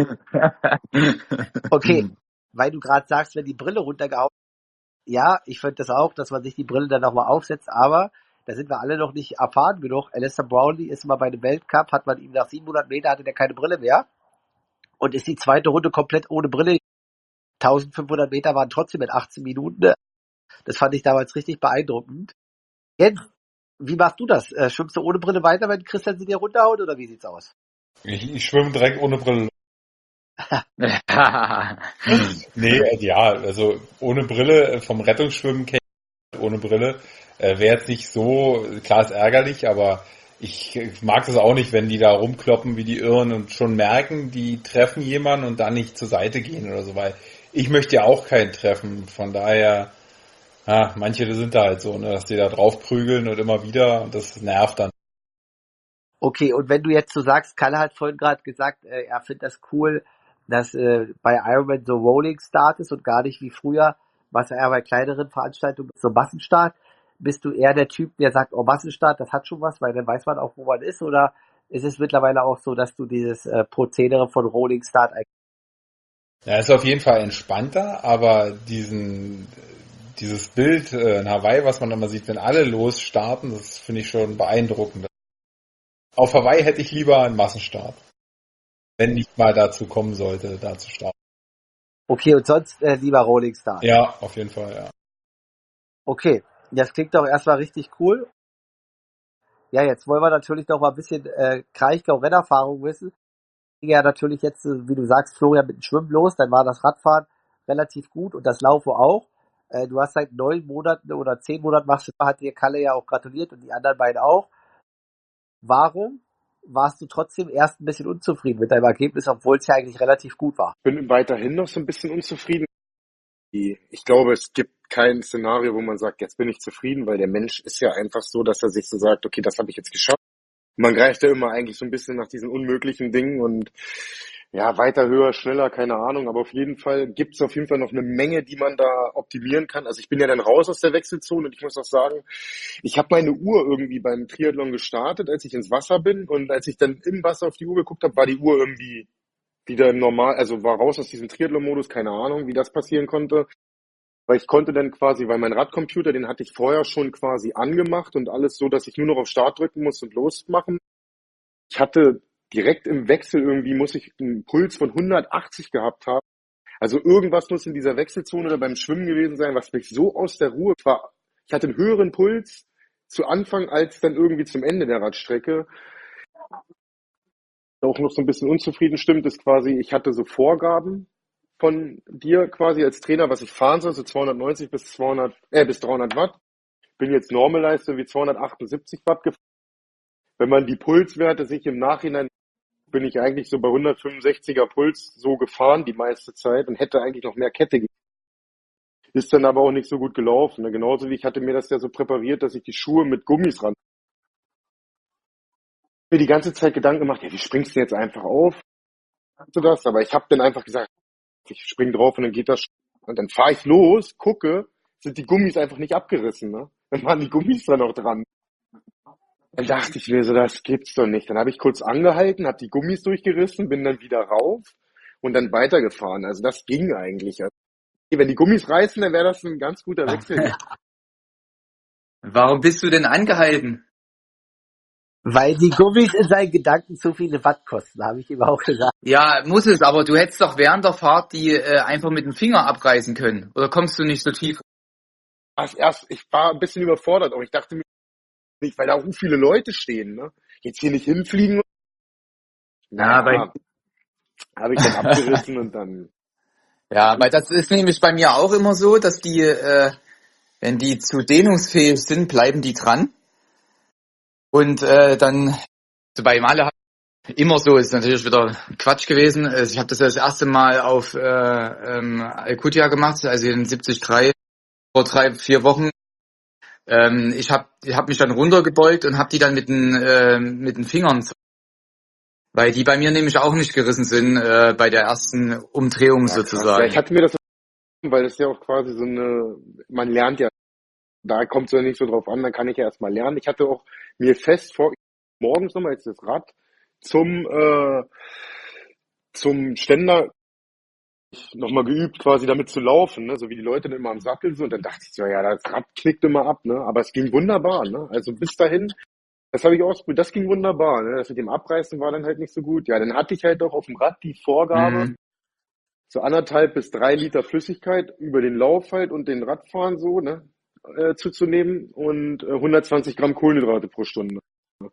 Okay, weil du gerade sagst, wenn die Brille runtergehauen, ja, ich finde das auch, dass man sich die Brille dann nochmal aufsetzt, aber da sind wir alle noch nicht erfahren genug. Alistair Brownlee ist mal bei einem Weltcup, hat man ihm nach 700 Metern, hatte der keine Brille mehr und ist die zweite Runde komplett ohne Brille. 1500 Meter waren trotzdem in 18 Minuten. Das fand ich damals richtig beeindruckend. Jens, wie machst du das? Schwimmst du ohne Brille weiter, wenn Christian sie dir runterhaut, oder wie sieht's aus? Ich schwimme direkt ohne Brille. Nee, ja, also ohne Brille, vom Rettungsschwimmen kenne ich ohne Brille. Wäre jetzt nicht so, klar ist ärgerlich, aber ich mag das auch nicht, wenn die da rumkloppen wie die Irren und schon merken, die treffen jemanden und dann nicht zur Seite gehen oder so, weil ich möchte ja auch keinen treffen. Von daher, ja, manche sind da halt so, ne, dass die da drauf prügeln und immer wieder, und das nervt dann. Okay, und wenn du jetzt so sagst, Kalle hat vorhin gerade gesagt, er findet das cool, dass bei Ironman so Rolling Start ist und gar nicht wie früher was ja eher bei kleineren Veranstaltungen so Massenstart. Bist du eher der Typ, der sagt, oh, Massenstart, das hat schon was, weil dann weiß man auch, wo man ist, oder ist es mittlerweile auch so, dass du dieses Prozedere von Rolling Start Ja, ist auf jeden Fall entspannter, aber dieses Bild in Hawaii, was man immer sieht, wenn alle losstarten, das finde ich schon beeindruckend. Auf Hawaii hätte ich lieber einen Massenstart, wenn nicht mal dazu kommen sollte, da zu starten. Okay, und sonst lieber Rolling Start. Ja, auf jeden Fall, ja. Okay, das klingt doch erstmal richtig cool. Ja, jetzt wollen wir natürlich noch mal ein bisschen Kraichgau-Rennerfahrung wissen. Ging ja natürlich jetzt, wie du sagst, Florian, mit dem Schwimmen los, dann war das Radfahren relativ gut und das Laufen auch. Du hast seit 9 Monaten oder 10 Monaten machst du, hat dir Kalle ja auch gratuliert und die anderen beiden auch. Warum warst du trotzdem erst ein bisschen unzufrieden mit deinem Ergebnis, obwohl es ja eigentlich relativ gut war? Ich bin weiterhin noch so ein bisschen unzufrieden. Ich glaube, es gibt kein Szenario, wo man sagt, jetzt bin ich zufrieden, weil der Mensch ist ja einfach so, dass er sich so sagt, okay, das habe ich jetzt geschafft. Man greift ja immer eigentlich so ein bisschen nach diesen unmöglichen Dingen und ja, weiter, höher, schneller, keine Ahnung, aber auf jeden Fall gibt es auf jeden Fall noch eine Menge, die man da optimieren kann. Also ich bin ja dann raus aus der Wechselzone und ich muss auch sagen, ich habe meine Uhr irgendwie beim Triathlon gestartet, als ich ins Wasser bin, und als ich dann im Wasser auf die Uhr geguckt habe, war die Uhr irgendwie wieder normal, also war raus aus diesem Triathlon-Modus, keine Ahnung, wie das passieren konnte. Weil ich konnte dann quasi, weil mein Radcomputer, den hatte ich vorher schon quasi angemacht und alles so, dass ich nur noch auf Start drücken muss und losmachen. Ich hatte direkt im Wechsel irgendwie, muss ich einen Puls von 180 gehabt haben. Also irgendwas muss in dieser Wechselzone oder beim Schwimmen gewesen sein, was mich so aus der Ruhe war. Ich hatte einen höheren Puls zu Anfang als dann irgendwie zum Ende der Radstrecke. Auch noch so ein bisschen unzufrieden stimmt, ist quasi, ich hatte so Vorgaben von dir quasi als Trainer, was ich fahren soll, so 290 bis 300 Watt. Bin jetzt Normalleistung wie 278 Watt gefahren. Wenn man die Pulswerte sich im Nachhinein, bin ich eigentlich so bei 165er Puls so gefahren die meiste Zeit und hätte eigentlich noch mehr Kette gegeben. Ist dann aber auch nicht so gut gelaufen. Ne? Genauso wie ich hatte mir das ja so präpariert, dass ich die Schuhe mit Gummis ran. Mir die ganze Zeit Gedanken gemacht, ja, wie springst du jetzt einfach auf? Hast du das? Aber ich habe dann einfach gesagt, ich spring drauf und dann geht das. Und dann fahre ich los, gucke, sind die Gummis einfach nicht abgerissen. Ne? Dann waren die Gummis da noch dran. Dann dachte ich mir so, das gibt's doch nicht. Dann habe ich kurz angehalten, habe die Gummis durchgerissen, bin dann wieder rauf und dann weitergefahren. Also das ging eigentlich. Also, wenn die Gummis reißen, dann wäre das ein ganz guter Wechsel. Warum bist du denn angehalten? Weil die Gummis in seinen Gedanken zu viele Watt kosten, habe ich ihm auch gesagt. Ja, muss es, aber du hättest doch während der Fahrt die einfach mit dem Finger abreißen können. Oder kommst du nicht so tief? Ich war ein bisschen überfordert, aber ich dachte mir nicht, weil da auch viele Leute stehen, ne? Jetzt hier nicht hinfliegen. Ja, Naja, habe ich dann abgerissen und dann. Ja, weil das ist nämlich bei mir auch immer so, dass die, wenn die zu dehnungsfähig sind, bleiben die dran. Und dann, so bei Male immer so, ist natürlich wieder Quatsch gewesen. Ich habe das erste Mal auf Alcudia gemacht, also in 73 vor 3-4 Wochen. Ich hab mich dann runtergebeugt und habe die dann mit den Fingern, weil die bei mir nämlich auch nicht gerissen sind bei der ersten Umdrehung Ja, sozusagen. ja, ich hatte mir das, weil das ja auch quasi so eine, man lernt ja, da kommt es ja nicht so drauf an, dann kann ich ja erstmal lernen. Ich hatte auch mir fest vor, morgens nochmal jetzt das Rad zum Ständer nochmal geübt, quasi damit zu laufen, ne? So wie die Leute dann immer am Sattel sind. Und dann dachte ich so, ja, das Rad knickt immer ab, ne? Aber es ging wunderbar, ne? Also bis dahin, das habe ich ausprobiert, das ging wunderbar, ne? Das mit dem Abreißen war dann halt nicht so gut. Ja, dann hatte ich halt auch auf dem Rad die Vorgabe, so 1,5 bis 3 Liter Flüssigkeit über den Lauf halt und den Radfahren so, ne? Zuzunehmen und 120 Gramm Kohlenhydrate pro Stunde.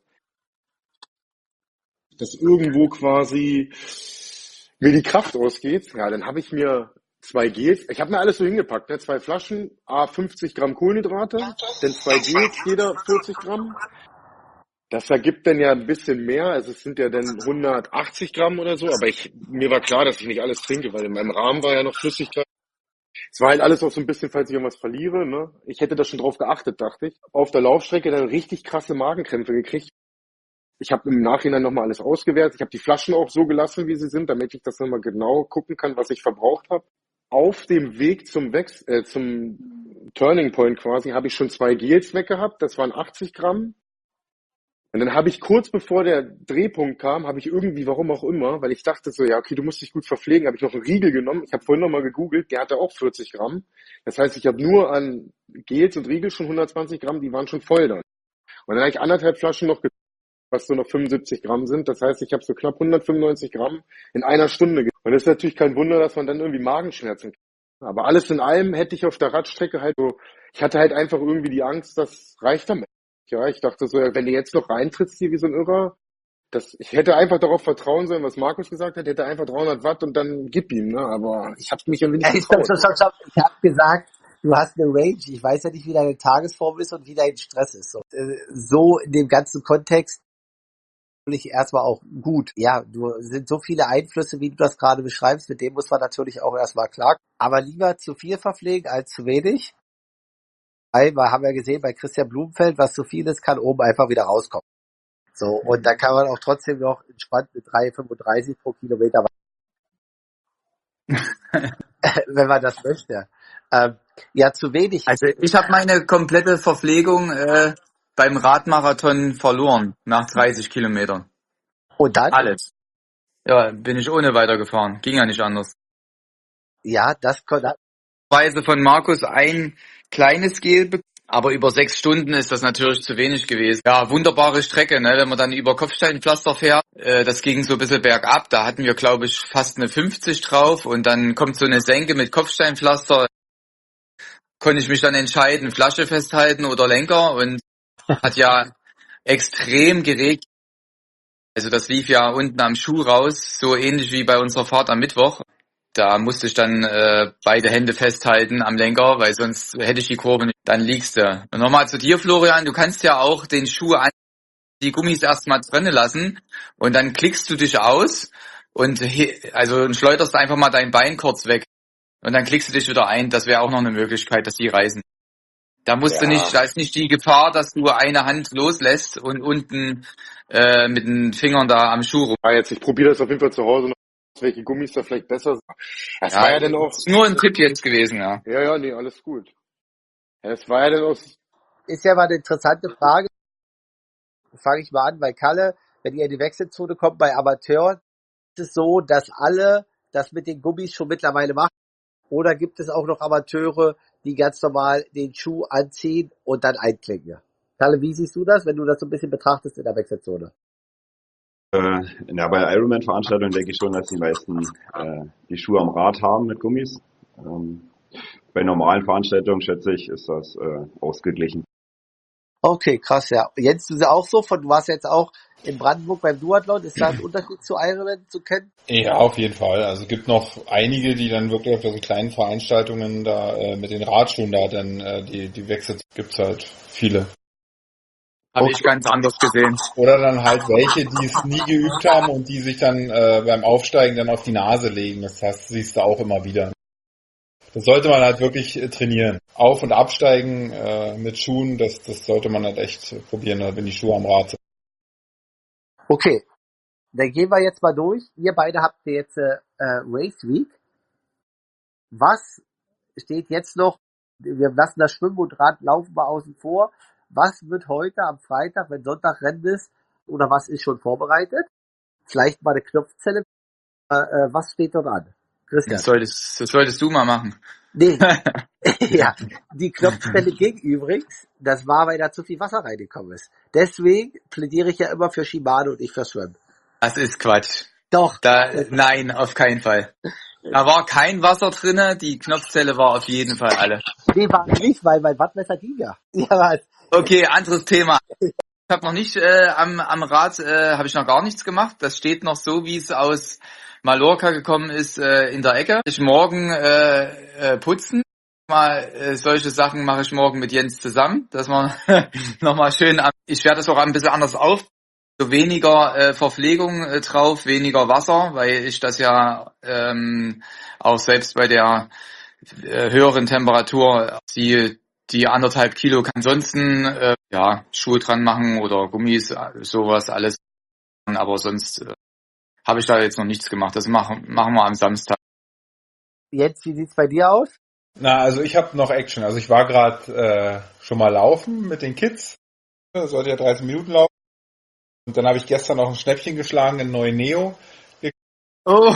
Dass irgendwo quasi mir die Kraft ausgeht, ja, dann habe ich mir 2 Gels, ich habe mir alles so hingepackt, ne? 2 Flaschen, 50 Gramm Kohlenhydrate, dann 2 Gels, jeder 40 Gramm. Das ergibt dann ja ein bisschen mehr, also es sind ja dann 180 Gramm oder so, aber mir war klar, dass ich nicht alles trinke, weil in meinem Rahmen war ja noch Flüssigkeit. Es war halt alles auch so ein bisschen, falls ich irgendwas verliere, ne? Ich hätte da schon drauf geachtet, dachte ich. Auf der Laufstrecke dann richtig krasse Magenkrämpfe gekriegt. Ich habe im Nachhinein nochmal alles ausgewertet. Ich habe die Flaschen auch so gelassen, wie sie sind, damit ich das nochmal genau gucken kann, was ich verbraucht habe. auf dem Weg zum Turning Point quasi, habe ich schon 2 Gels weg gehabt. Das waren 80 Gramm. Und dann habe ich kurz bevor der Drehpunkt kam, habe ich irgendwie, warum auch immer, weil ich dachte so, ja, okay, du musst dich gut verpflegen, habe ich noch einen Riegel genommen. Ich habe vorhin nochmal gegoogelt, der hatte auch 40 Gramm. Das heißt, ich habe nur an Gels und Riegel schon 120 Gramm, die waren schon voll dann. Und dann habe ich 1,5 Flaschen noch, was so noch 75 Gramm sind. Das heißt, ich habe so knapp 195 Gramm in einer Stunde. Und es ist natürlich kein Wunder, dass man dann irgendwie Magenschmerzen kriegt. Aber alles in allem hätte ich auf der Radstrecke halt so, ich hatte halt einfach irgendwie die Angst, das reicht damit. Ja, ich dachte so, ja, wenn du jetzt noch reintrittst hier wie so ein Irrer, ich hätte einfach darauf vertrauen sollen, was Markus gesagt hat, hätte einfach 300 Watt und dann gib ihm, ne? Aber ich habe mich irgendwie nicht Stopp, getraut. stopp, stopp, stopp. Ich habe gesagt, du hast eine Range. Ich weiß ja nicht, wie deine Tagesform ist und wie dein Stress ist. Und, so in dem ganzen Kontext natürlich erstmal auch gut. Ja, sind so viele Einflüsse, wie du das gerade beschreibst, mit dem muss man natürlich auch erstmal klar. Aber lieber zu viel verpflegen als zu wenig. Weil wir haben ja gesehen, bei Christian Blumenfeld, was zu viel ist, kann oben einfach wieder rauskommen. So, und da kann man auch trotzdem noch entspannt mit 3,35 pro Kilometer, wenn man das möchte. Ja, zu wenig. Also ich habe meine komplette Verpflegung beim Radmarathon verloren nach 30 Kilometern. Und dann? Alles. Ja, bin ich ohne weitergefahren. Ging ja nicht anders. Ja, das konnte. Weise von Markus ein kleines Gel bekommen, aber über 6 Stunden ist das natürlich zu wenig gewesen. Ja, wunderbare Strecke, ne? Wenn man dann über Kopfsteinpflaster fährt, das ging so ein bisschen bergab, da hatten wir, glaube ich, fast eine 50 drauf und dann kommt so eine Senke mit Kopfsteinpflaster, konnte ich mich dann entscheiden, Flasche festhalten oder Lenker und hat ja extrem geregnet. Also das lief ja unten am Schuh raus, so ähnlich wie bei unserer Fahrt am Mittwoch. Da musste ich dann beide Hände festhalten am Lenker, weil sonst hätte ich die Kurve nicht. Dann liegst du. Und nochmal zu dir, Florian, du kannst ja auch den Schuh an die Gummis erstmal drinnen lassen und dann klickst du dich aus und schleuderst einfach mal dein Bein kurz weg und dann klickst du dich wieder ein. Das wäre auch noch eine Möglichkeit, dass die reißen. Da musst du nicht, Ja, da ist nicht die Gefahr, dass du eine Hand loslässt und unten mit den Fingern da am Schuh rum. ich probiere das auf jeden Fall zu Hause noch, welche Gummis da vielleicht besser sind. Das war ja dann auch, ist nur ein Tipp jetzt gewesen, ja. ja, nee, alles gut. Ja, das war ja dann auch, Ist ja mal eine interessante Frage. Fange ich mal an bei Kalle. Wenn ihr in die Wechselzone kommt bei Amateuren, ist es so, dass alle das mit den Gummis schon mittlerweile machen? Oder gibt es auch noch Amateure, die ganz normal den Schuh anziehen und dann einklinken? Kalle, wie siehst du das, wenn du das so ein bisschen betrachtest in der Wechselzone? Ja, bei Ironman-Veranstaltungen denke ich schon, dass die meisten die Schuhe am Rad haben mit Gummis. Bei normalen Veranstaltungen, schätze ich, ist das ausgeglichen. Okay, krass, ja. Jens, du ja auch so, du warst jetzt auch in Brandenburg beim Duathlon. Ist da ein Unterschied zu Ironman zu kennen? Ja, auf jeden Fall. Also es gibt noch einige, die dann wirklich auf diesen kleinen Veranstaltungen da mit den Radschuhen da dann die Wechsel gibt's halt viele. Habe ich ganz anders gesehen. Oder dann halt welche, die es nie geübt haben und die sich dann beim Aufsteigen dann auf die Nase legen. Das heißt, siehst du auch immer wieder. Das sollte man halt wirklich trainieren. Auf- und Absteigen mit Schuhen, das sollte man halt echt probieren, wenn die Schuhe am Rad sind. Okay, dann gehen wir jetzt mal durch. Ihr beide habt jetzt Race Week. Was steht jetzt noch? Wir lassen das Schwimmen und Radlaufen mal außen vor. Was wird heute am Freitag, wenn Sonntag Rennen ist, oder was ist schon vorbereitet? Vielleicht mal eine Knopfzelle. Was steht dort an? Christian? Das solltest du mal machen. Nee. Ja, die Knopfzelle ging übrigens. Das war, weil da zu viel Wasser reingekommen ist. Deswegen plädiere ich ja immer für Shimano und nicht für Schwimmen. Das ist Quatsch. Doch. Nein, auf keinen Fall. Da war kein Wasser drinne, die Knopfzelle war auf jeden Fall alle. Nee, war nicht, weil mein Wattmesser ging ja. Ja, was? Okay, anderes Thema. Ich habe noch nicht am Rad habe ich noch gar nichts gemacht. Das steht noch so, wie es aus Mallorca gekommen ist, in der Ecke. Ich morgen putzen. Solche Sachen mache ich morgen mit Jens zusammen, dass man nochmal schön. Ich werde das auch ein bisschen anders auf. So weniger Verpflegung drauf, weniger Wasser, weil ich das ja auch selbst bei der höheren Temperatur die 1,5 Kilo kann ansonsten Schuhe dran machen oder Gummis, sowas alles. Aber sonst habe ich da jetzt noch nichts gemacht. Das machen wir am Samstag. Jens, wie sieht's bei dir aus? Na, also ich habe noch Action. Also ich war gerade schon mal laufen mit den Kids. Das sollte ja 30 Minuten laufen. Und dann habe ich gestern noch ein Schnäppchen geschlagen in neuen Neo. Oh,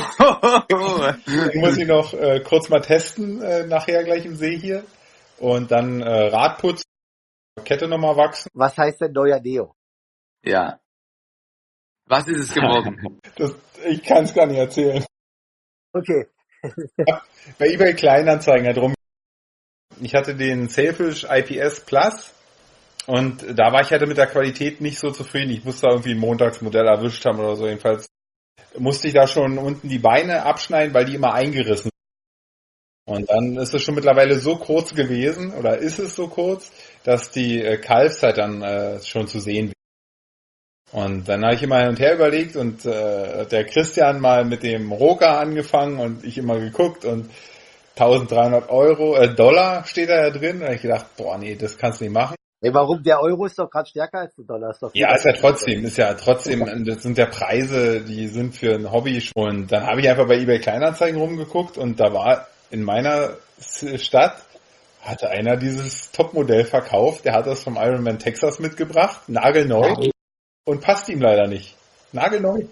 Den muss ich noch kurz mal testen, nachher gleich im See hier. Und dann Radputz, Kette nochmal wachsen. Was heißt denn neuer Neo? ja. Was ist es geworden? Ich kann es gar nicht erzählen. Okay. Bei eBay Kleinanzeigen hat rum. Ich hatte den Sailfish IPS Plus und da war ich halt mit der Qualität nicht so zufrieden. Ich musste da irgendwie ein Montagsmodell erwischt haben oder so. Jedenfalls musste ich da schon unten die Beine abschneiden, weil die immer eingerissen sind. Und dann ist es schon mittlerweile so kurz gewesen, oder ist es so kurz, dass die Kalbszeit dann schon zu sehen wird. Und dann habe ich immer hin und her überlegt und der Christian mal mit dem Roka angefangen und ich immer geguckt und 1300 Dollar steht da ja drin. Und ich gedacht, boah, nee, das kannst du nicht machen. Ey, warum? Der Euro ist doch gerade stärker als der Dollar. Ist doch Ja, ist ja trotzdem, das sind ja Preise, die sind für ein Hobby schon. Und dann habe ich einfach bei eBay Kleinanzeigen rumgeguckt und da war in meiner Stadt, hatte einer dieses Topmodell verkauft, der hat das vom Ironman Texas mitgebracht, nagelneu, und passt ihm leider nicht. Nagelneu.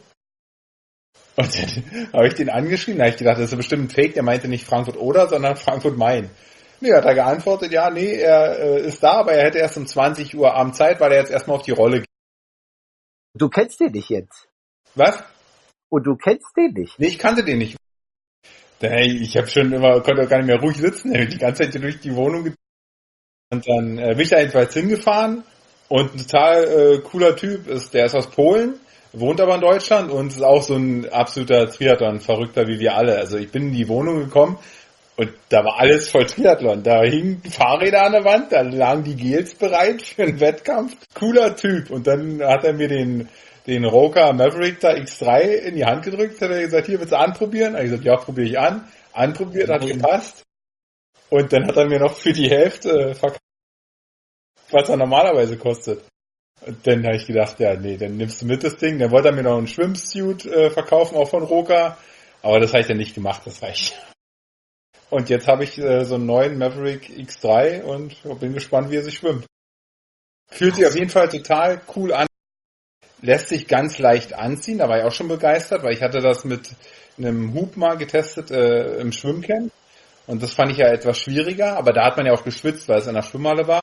Und dann habe ich den angeschrieben, da habe ich gedacht, das ist bestimmt ein Fake, der meinte nicht Frankfurt-Oder, sondern Frankfurt-Main. Nee, hat er geantwortet, ja, nee, er ist da, aber er hätte erst um 20 Uhr Abend Zeit, weil er jetzt erstmal auf die Rolle geht. Du kennst den nicht jetzt. Was? Und du kennst den nicht. Nee, ich kannte den nicht. Hey, ich habe schon immer, konnte auch gar nicht mehr ruhig sitzen, die ganze Zeit durch die Wohnung gezogen. Und dann bin ich da jedenfalls hingefahren und ein total cooler Typ der ist aus Polen, wohnt aber in Deutschland und ist auch so ein absoluter Triathlon-Verrückter wie wir alle. Also ich bin in die Wohnung gekommen und da war alles voll Triathlon. Da hingen Fahrräder an der Wand, da lagen die Gels bereit für einen Wettkampf. Cooler Typ. Und dann hat er mir den Roka Maverick da X3 in die Hand gedrückt, hat er gesagt, hier, willst du anprobieren? Habe ich gesagt, ja, probiere ich an. Anprobiert, hat gepasst. Und dann hat er mir noch für die Hälfte verkauft, was er normalerweise kostet. Und dann habe ich gedacht, ja, nee, dann nimmst du mit das Ding. Dann wollte er mir noch einen Schwimmsuit verkaufen, auch von Roka. Aber das habe ich dann nicht gemacht, das reicht. Und jetzt habe ich so einen neuen Maverick X3 und bin gespannt, wie er sich schwimmt. Fühlt sich auf jeden Fall total cool an. Lässt sich ganz leicht anziehen, da war ich auch schon begeistert, weil ich hatte das mit einem Hub mal getestet im Schwimmcamp. Und das fand ich ja etwas schwieriger, aber da hat man ja auch geschwitzt, weil es in der Schwimmhalle war.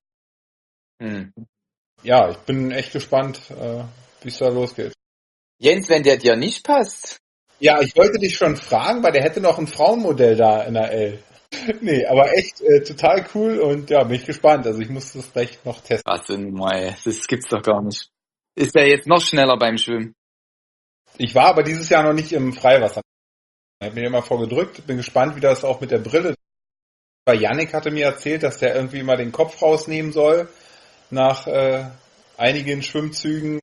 Ja, ich bin echt gespannt, wie es da losgeht. Jens, wenn der dir nicht passt. Ja, ich wollte dich schon fragen, weil der hätte noch ein Frauenmodell da in der L. Nee, aber echt total cool und ja, bin ich gespannt. Also ich muss das gleich noch testen. Was denn, Mei, das gibt's doch gar nicht. Ist der jetzt noch schneller beim Schwimmen? Ich war aber dieses Jahr noch nicht im Freiwasser. Ich habe mir immer vorgedrückt, bin gespannt, wie das auch mit der Brille. Weil Yannick hatte mir erzählt, dass der irgendwie mal den Kopf rausnehmen soll nach einigen Schwimmzügen.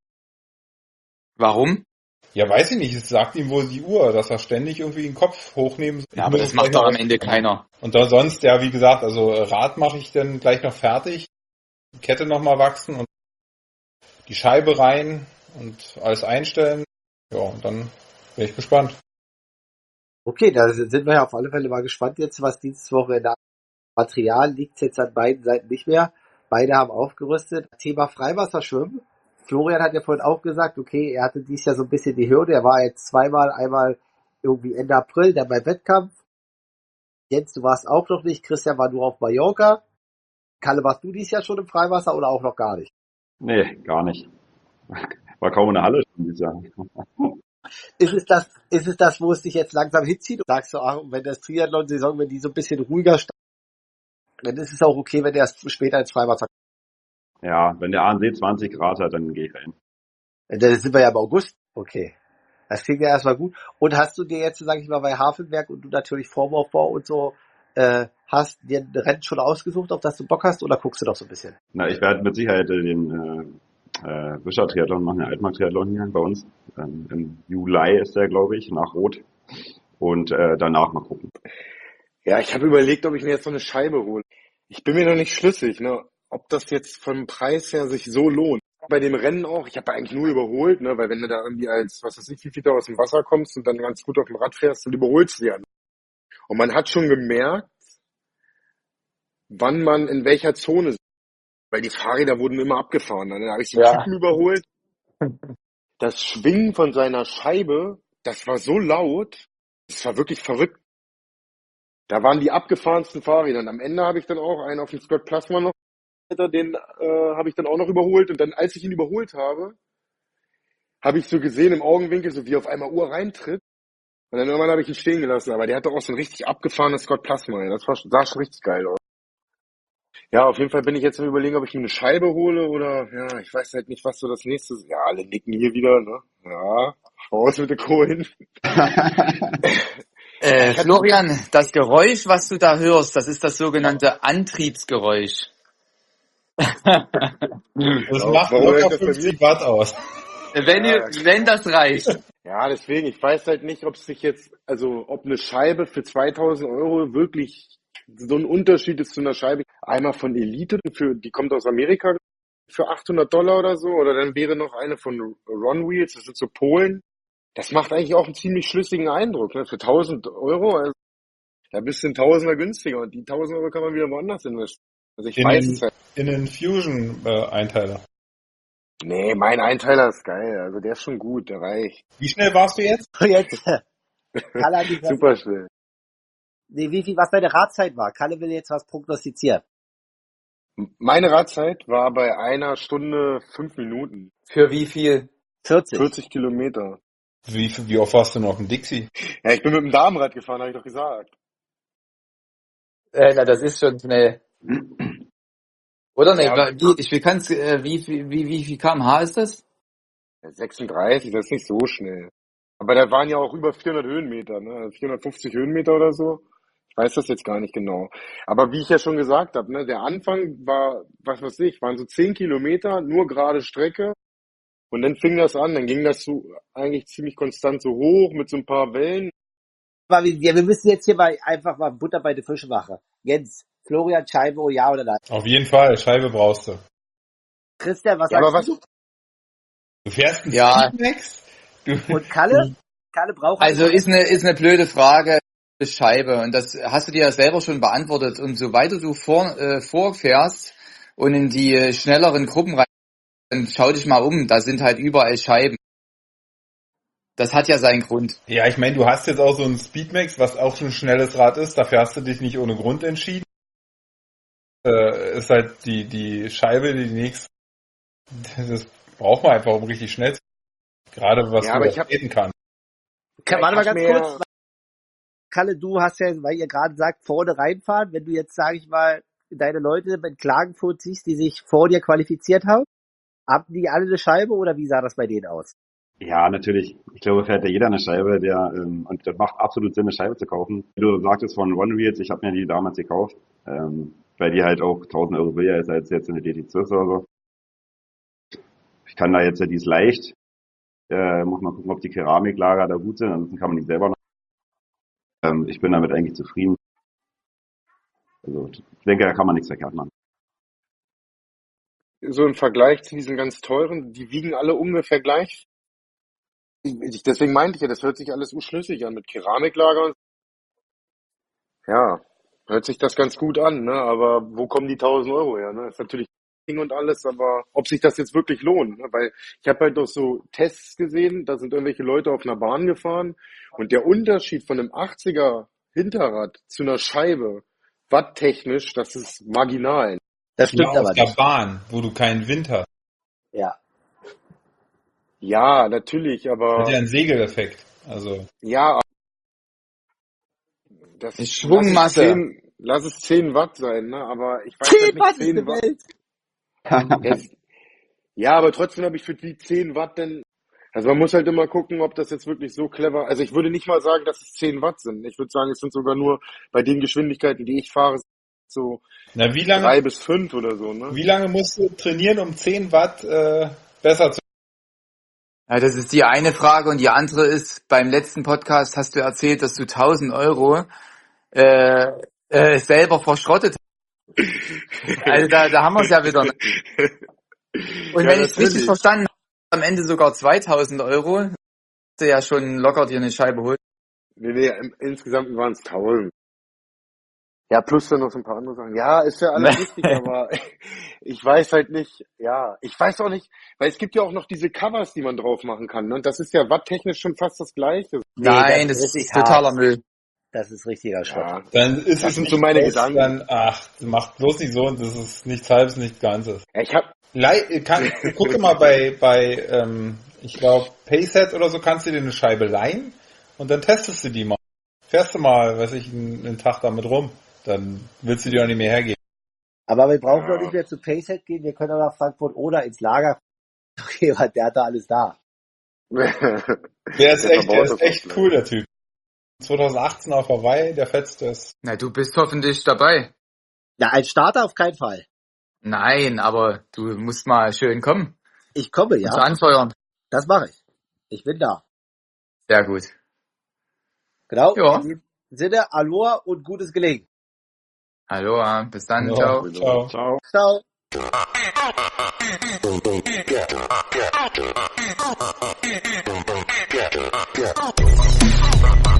Warum? Ja, weiß ich nicht. Es sagt ihm wohl die Uhr, dass er ständig irgendwie den Kopf hochnehmen soll. Ja, aber das macht doch am Ende keiner. Und dann sonst, ja, wie gesagt, also Rad mache ich dann gleich noch fertig. Die Kette nochmal wachsen und die Scheibe rein und alles einstellen. Ja, und dann bin ich gespannt. Okay, da sind wir ja auf alle Fälle mal gespannt jetzt, was dieses Wochenende Material liegt jetzt an beiden Seiten nicht mehr. Beide haben aufgerüstet. Thema Freiwasserschwimmen. Florian hat ja vorhin auch gesagt, okay, er hatte dieses Jahr so ein bisschen die Hürde. Er war jetzt zweimal, einmal irgendwie Ende April, dann beim Wettkampf. Jens, du warst auch noch nicht. Christian war nur auf Mallorca. Kalle, warst du dieses Jahr schon im Freiwasser oder auch noch gar nicht? Nee, gar nicht. War kaum in der Halle schon dieses Jahr. Ist es das, wo es dich jetzt langsam hinzieht? Und sagst du, ach, wenn das Triathlon-Saison, wenn die so ein bisschen ruhiger startet, dann ist es auch okay, wenn der erst später ins Freiwasser kommt. Ja, wenn der ANC 20 Grad hat, dann gehe ich rein. Dann sind wir ja im August. Okay. Das klingt ja erstmal gut. Und hast du dir jetzt, sag ich mal, bei Hafenberg und du natürlich Formaufbau und so, hast dir ein Rennen schon ausgesucht, auf das du Bock hast, oder guckst du noch so ein bisschen? Na, ich werde mit Sicherheit den Wischer-Triathlon machen, den Altmark-Triathlon hier bei uns. Im Juli ist der, glaube ich, nach Rot. Und danach mal gucken. Ja, ich habe überlegt, ob ich mir jetzt so eine Scheibe hole. Ich bin mir noch nicht schlüssig, ne, ob das jetzt vom Preis her sich so lohnt. Bei dem Rennen auch, ich habe eigentlich nur überholt, ne, weil wenn du da irgendwie als, was weiß ich, wie viel da aus dem Wasser kommst und dann ganz gut auf dem Rad fährst, dann überholst du ja. Und man hat schon gemerkt, wann man in welcher Zone ist. Weil die Fahrräder wurden immer abgefahren. Dann habe ich den Ja. Typen überholt. Das Schwingen von seiner Scheibe, das war so laut, das war wirklich verrückt. Da waren die abgefahrensten Fahrräder. Und am Ende habe ich dann auch einen auf dem Scott Plasma noch, den habe ich dann auch noch überholt. Und dann, als ich ihn überholt habe, habe ich so gesehen im Augenwinkel, so wie auf einmal Uhr reintritt. Und dann irgendwann habe ich ihn stehen gelassen. Aber der hatte auch so ein richtig abgefahrenes Scott Plasma. Das sah schon richtig geil aus. Ja, auf jeden Fall bin ich jetzt am Überlegen, ob ich mir eine Scheibe hole oder, ja, ich weiß halt nicht, was so das nächste ist. Ja, alle nicken hier wieder, ne? Ja, raus mit den Kohlen. Florian, das Geräusch, was du da hörst, das ist das sogenannte Antriebsgeräusch. Das Ja, macht warum locker ist das bei mir? 50 Watt aus. Wenn das reicht. Ja, deswegen, ich weiß halt nicht, ob sich jetzt, also ob eine Scheibe für 2000 Euro wirklich so ein Unterschied ist zu einer Scheibe. Einmal von Elite, die kommt aus Amerika für $800 oder so, oder dann wäre noch eine von Ron Wheels, das sind so Polen. Das macht eigentlich auch einen ziemlich schlüssigen Eindruck, ne? Für 1000 Euro, also, da bist du ein Tausender günstiger und die 1000 Euro kann man wieder woanders investieren. Also ich weiß es halt. In den Fusion-Einteiler. Nee, mein Einteiler ist geil, also der ist schon gut, der reicht. Wie schnell warst du jetzt? Jetzt, Kalle hat gesagt, Super schnell. nee, was deine Radzeit war. Kalle will jetzt was prognostizieren. Meine Radzeit war bei 1 Stunde 5 Minuten, Für wie viel? 40. 40 Kilometer. Wie oft warst du noch im Dixie? Ja, ich bin mit dem Damenrad gefahren, habe ich doch gesagt. Na, das ist schon schnell. Oder ne? Ja. Wie viel km/h ist das? 36, das ist nicht so schnell. Aber da waren ja auch über 400 Höhenmeter, ne? 450 Höhenmeter oder so. Ich weiß das jetzt gar nicht genau. Aber wie ich ja schon gesagt habe, ne, der Anfang war, was weiß ich, waren so 10 Kilometer, nur gerade Strecke. Und dann fing das an, dann ging das so eigentlich ziemlich konstant so hoch mit so ein paar Wellen. Aber wir müssen jetzt hier mal einfach mal Butter bei den Fische machen. Jens, Florian, Scheibe, oh ja oder nein? Auf jeden Fall, Scheibe brauchst du. Christian, was Ja, aber sagst was, du? Du fährst einen Ja. Speedmax? Und Kalle? Kalle braucht Also ist eine blöde Frage. Scheibe. Und das hast du dir ja selber schon beantwortet. Und so weiter du vorfährst und in die schnelleren Gruppen rein, dann schau dich mal um. Da sind halt überall Scheiben. Das hat ja seinen Grund. Ja, ich meine, du hast jetzt auch so einen Speedmax, was auch schon ein schnelles Rad ist. Dafür hast du dich nicht ohne Grund entschieden. Ist halt die Scheibe, die nächste. Das braucht man einfach, um richtig schnell zu sein. Gerade was Ja, du aber ich hab- reden kannst. Warte mal ganz mir- kurz. Kalle, du hast ja, weil ihr gerade sagt, vorne reinfahren, wenn du jetzt, sage ich mal, deine Leute in Klagenfurt siehst, die sich vor dir qualifiziert haben, haben die alle eine Scheibe oder wie sah das bei denen aus? Ja, natürlich. Ich glaube, fährt ja jeder eine Scheibe, und das macht absolut Sinn, eine Scheibe zu kaufen. Wie du sagtest von One Wheels, ich habe mir die damals gekauft, weil die halt auch 1000 Euro billiger ist als jetzt eine DT12 oder so. Ich kann da jetzt, die ist leicht, muss man gucken, ob die Keramiklager da gut sind, ansonsten kann man die selber noch. Ich bin damit eigentlich zufrieden. Also ich denke, da kann man nichts verkehrt machen. so im Vergleich zu diesen ganz teuren, die wiegen alle ungefähr gleich. Deswegen meinte ich ja, das hört sich alles unschlüssig an mit Keramiklager. Ja, hört sich das ganz gut an, ne? Aber wo kommen die 1000 Euro her? Ne? Ist natürlich Ding und alles, aber ob sich das jetzt wirklich lohnt, ne? Weil ich habe halt auch so Tests gesehen, da sind irgendwelche Leute auf einer Bahn gefahren und der Unterschied von einem 80er Hinterrad zu einer Scheibe, watttechnisch, das ist marginal. Das stimmt Ja, aber auf der nicht. Bahn, wo du keinen Wind hast. Ja. Ja, natürlich, Das aber hat ja einen Segeleffekt. Also, ja, das Die Schwungmasse. lass es 10 Watt sein, ne? Aber ich weiß 10 halt Watt nicht, ist 10 eine Watt. Welt. Ja, aber trotzdem habe ich für die 10 Watt denn, also man muss halt immer gucken, ob das jetzt wirklich so clever, also ich würde nicht mal sagen, dass es 10 Watt sind. Ich würde sagen, es sind sogar nur bei den Geschwindigkeiten, die ich fahre, so na, wie 3 lange, bis 5 oder so, ne? wie lange musst du trainieren, um 10 Watt besser zu Ja, das ist die eine Frage und die andere ist, beim letzten Podcast hast du erzählt, dass du 1000 Euro selber verschrottet hast. Also da haben wir es ja wieder. Und Ja, wenn ich es richtig natürlich. verstanden habe, am Ende sogar 2000 Euro, hast du ja schon locker dir eine Scheibe holen. Nee, insgesamt waren es 1000. Ja, plus dann noch so ein paar andere Sachen. Ja, ist ja alles richtig, aber ich weiß halt nicht, ja, ich weiß auch nicht, weil es gibt ja auch noch diese Covers, die man drauf machen kann, ne? Und das ist ja watttechnisch schon fast das Gleiche. Nee, Nein, das das ist ist richtig totaler hart. Müll. Das ist richtiger Schrott. Ja, Dann ist das es sind nicht so meine das, Gedanken. dann, macht bloß nicht so und das ist nichts Halbes, nichts Ganzes. Ja, ich hab, Guck mal bei ich glaube, Payset oder so kannst du dir eine Scheibe leihen und dann testest du die mal. Fährst du mal, weiß ich, einen Tag damit rum. Dann willst du die auch nicht mehr hergeben. Aber wir brauchen doch Ja. nicht mehr zu Payset gehen, wir können auch nach Frankfurt oder ins Lager. Okay, weil der hat da alles da. Der ist verbaut das echt auch cool, der Typ. 2018 auf Hawaii, der fetzt ist. Na, du bist hoffentlich dabei. Ja, als Starter auf keinen Fall. Nein, aber du musst mal schön kommen. Ich komme, Uns ja. anfeuern. Das mache ich. Ich bin da. Sehr gut. Genau. Ja. In diesem Sinne, Aloha und gutes Gelingen. Hallo, bis dann, Ja. ciao. Ciao. Ciao. Ciao. Get